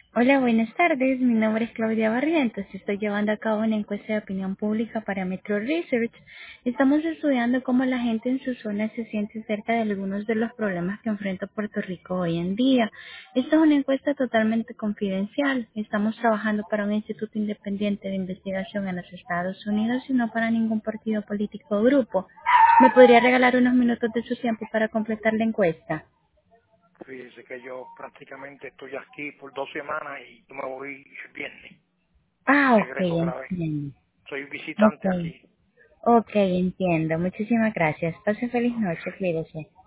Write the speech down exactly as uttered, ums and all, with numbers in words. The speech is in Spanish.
Hola, buenas tardes. Mi nombre es Claudia Barrientos. Estoy llevando a cabo una encuesta de opinión pública para Metro Research. Estamos estudiando cómo la gente en su zona se siente acerca de algunos de los problemas que enfrenta Puerto Rico hoy en día. Esta es una encuesta totalmente confidencial. Estamos trabajando para un instituto independiente de investigación en los Estados Unidos y no para ningún partido político o grupo. ¿Me podría regalar unos minutos de su tiempo para completar la encuesta? Fíjese que yo prácticamente estoy aquí por dos semanas y yo me voy el viernes y Ah, ok, regreso otra vez. entiendo. Soy visitante Ok. aquí. Ok, entiendo. Muchísimas gracias. Pase feliz Ok, noche. Cuídese.